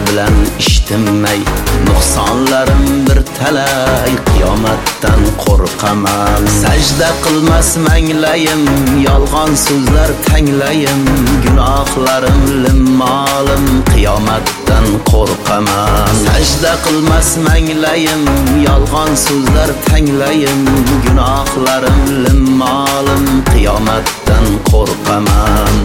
bilan ishtinmay, nuqsonlarim bir talay, qiyomatdan qo'rqaman. Sajda qilmas manglayim, yolg'on so'zlar tanglayim, gunohlarim lim-molim, qiyomatdan qo'rqaman. Sajda qilmas manglayim, yolg'on so'zlar tanglayim, gunohlarim lim-molim, qiyomatdan qo'rqaman.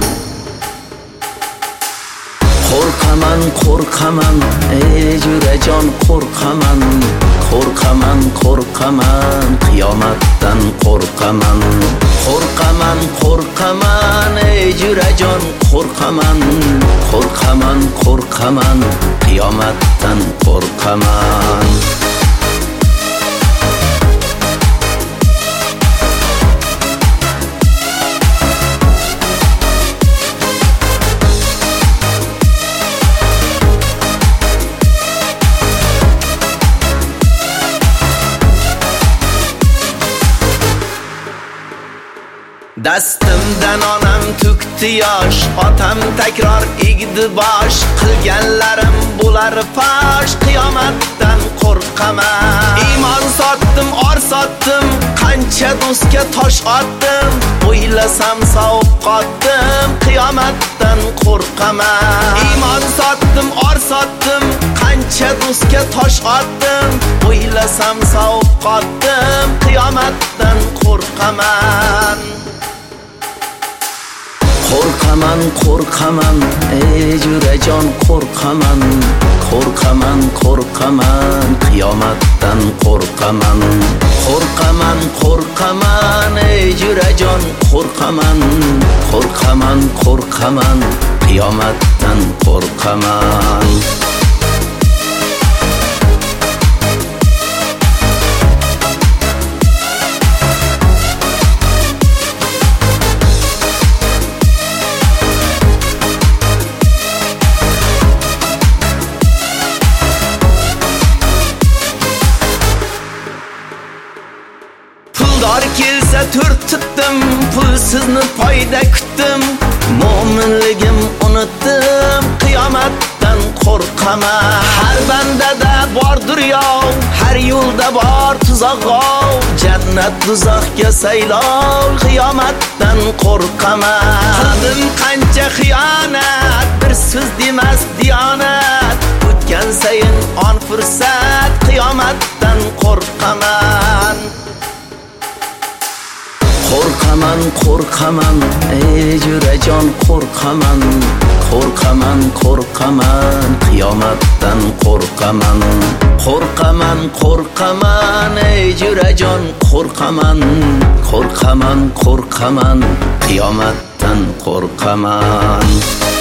Qo'rqaman, qo'rqaman, ey jurajon qo'rqaman. Qo'rqaman, qo'rqaman, qiyomatdan qo'rqaman. Qo'rqaman, qo'rqaman, ey jurajon qo'rqaman. Qo'rqaman, qo'rqaman, qiyomatdan qo'rqaman. Dastimdan onam to'kdi yosh, otam takror egdi bosh, qilganlarim bo'lar fosh, qiyomatdan qo'rqaman. Iymon sotdim, or sotdim, qancha do'stga tosh otdim, o'ylasam sovuq qotdim, qiyomatdan qo'rqaman. Iymon sotdim, or sotdim, qancha do'stga tosh otdim, o'ylasam sovuq qotdim, qiyomatdan qo'rqaman. Qo'rqaman, qo'rqaman, ey jurajon qo'rqaman. Qo'rqaman, qo'rqaman, qiyomatdan qo'rqaman. Qo'rqaman, qo'rqaman, ey jurajon qo'rqaman. Qo'rqaman, qo'rqaman, qiyomatdan qo'rqaman. Puldor kelsa to'rt tutdim, pulsizni foyda kutdim, mo'minligim unutdim, qiyomatdan qo'rqaman. Har bandada bordir yov, har yo'lda bor tuzog'ov, jannat do'zaxga saylov, qiyomatdan qo'rqaman. Qildim qancha xiyonat, bir so'z demas diyonat, o'tgan sayin on fursat, qiyomatdan qo'rqaman. Qo'rqaman, qo'rqaman, ey jurajon qo'rqaman. Qo'rqaman, qo'rqaman, qiyomatdan qo'rqaman. Qo'rqaman, qo'rqaman, ey jurajon qo'rqaman. Qo'rqaman, qo'rqaman, qiyomatdan qo'rqaman.